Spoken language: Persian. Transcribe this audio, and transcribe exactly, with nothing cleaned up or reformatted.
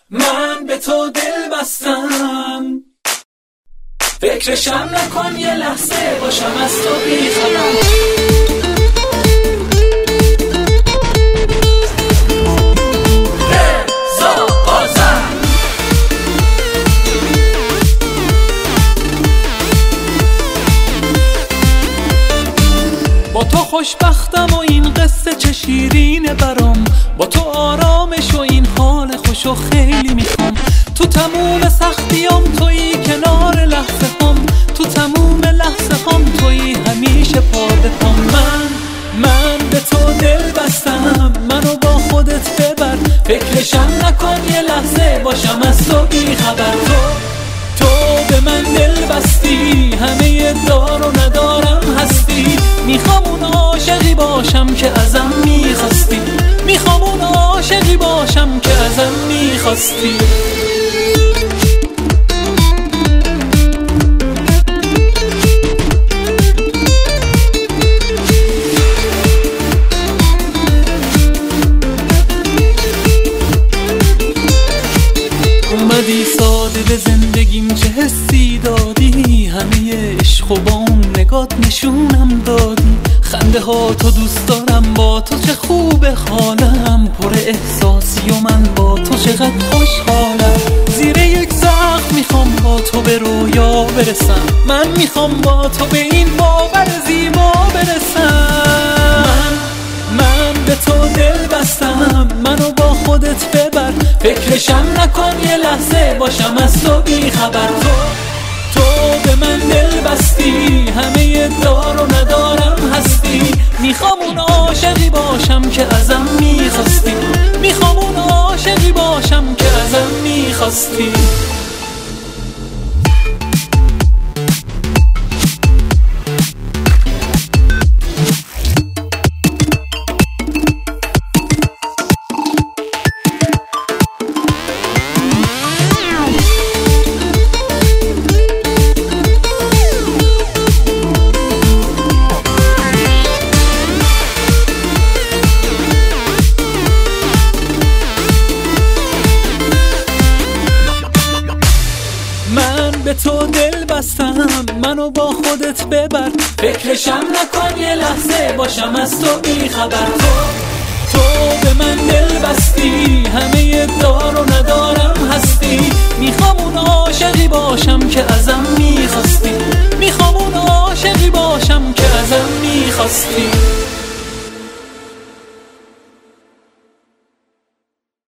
من به تو دل بستم، فکرشم نکن یه لحظه باشم از تو بی خبر. با تو خوشبختم و این قصه چه شیرینه برام، با تو آرامش و این حال خوشو خیلی میخوام. تو تموم سختیام تویی، کنار لحظه هم تو تموم لحظه هم تویی، همیشه پاده پام. من من به تو دل بستم، منو با خودت ببر، فکرشم نکن یه لحظه باشم از تو بی خبر. تو تو به من دل بستی، همه دار و ندارم هستی. میخوام اون عاشقی باشم که ازم میخواستی، میخوام اون عاشقی باشم که ازم میخواستی. اومدی ساده به زندگیم چه حسی دادی، همه عشق و با اون نگات نشونم دادی. خنده ها تو دوست دارم، با تو چه خوبه حالم، پر احساسی و من با تو چقدر خوشحالم. زیر یک سقف میخوام با تو به رویا برسم، من میخوام با تو به این باور زیبا برسم. من من به تو دل بستم، منو با خودت ببر، فکرشم نکن یه لحظه باشم از تو بی خبر. تو تو به من دل بستی، همه دار و ندارم هستی. میخوام اون عاشقی باشم که ازم میخواستی، میخوام اون عاشقی باشم که ازم میخواستی. به تو دل بستم، منو با خودت ببر، فکرشم نکن یه لحظه باشم از تو بی خبر. تو تو به من دل بستی، همه دار و ندارم هستی. میخوام اون عاشقی باشم که ازم میخواستی، میخوام اون عاشقی باشم که ازم میخواستی.